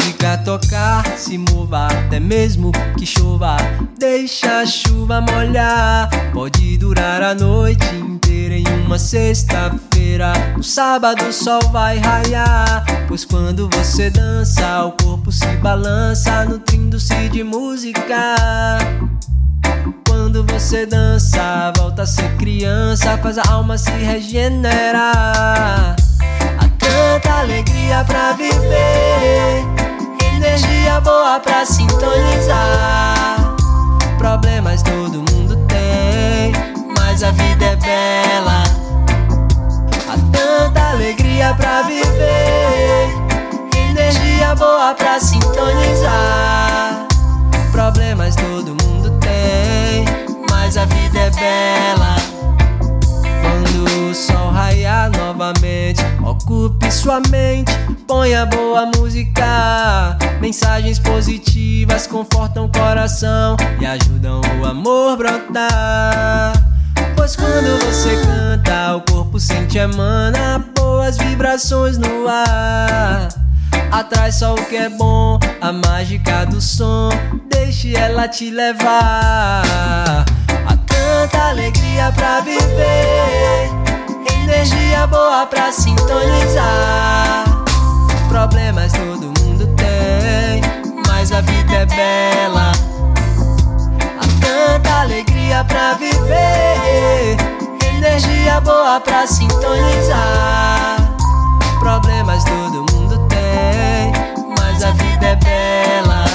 música tocar, se mova, até mesmo que chova. Deixa a chuva molhar. Pode durar a noite inteira em uma sexta-feira. No sábado o sol vai raiar, pois quando você dança, o corpo se balança, nutrindo-se de música. Quando você dança, volta a ser criança, faz a alma se regenerar. Há tanta alegria pra viver, energia boa pra sintonizar. Problemas todo mundo tem, mas a vida é bela. Há tanta alegria pra viver, energia boa pra sintonizar. Problemas todo mundo tem, mas a vida é bela. Quando o sol raiar novamente, ocupe sua mente, ponha boa música. Mensagens positivas confortam o coração e ajudam o amor brotar. Pois quando você canta, o corpo sente, emana boas vibrações no ar. Atrai só o que é bom, a mágica do som, deixe ela te levar. Há tanta alegria pra viver, energia boa pra sintonizar. Problemas todo mundo tem, mas a vida é bela. Há tanta alegria pra viver, energia boa pra sintonizar. Problemas todo mundo tem, mas a vida é bela.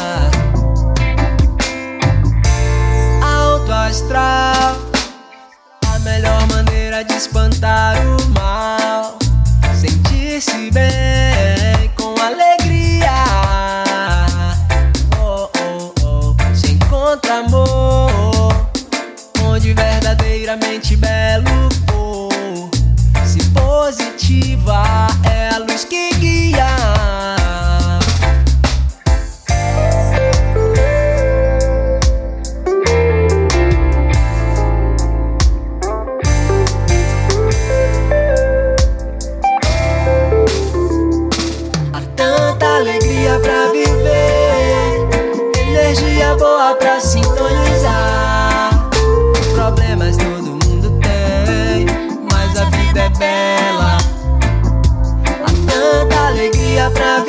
Alto astral, a melhor maneira de espantar o mal. Sentir-se bem com alegria. Oh, oh, oh. Se encontra amor, onde verdadeiramente belo for. Se positiva é a luz que guia. Há tanta alegria pra viver, energia boa pra sintonizar. Problemas todo mundo tem, mas a vida é bela. Há tanta alegria pra viver,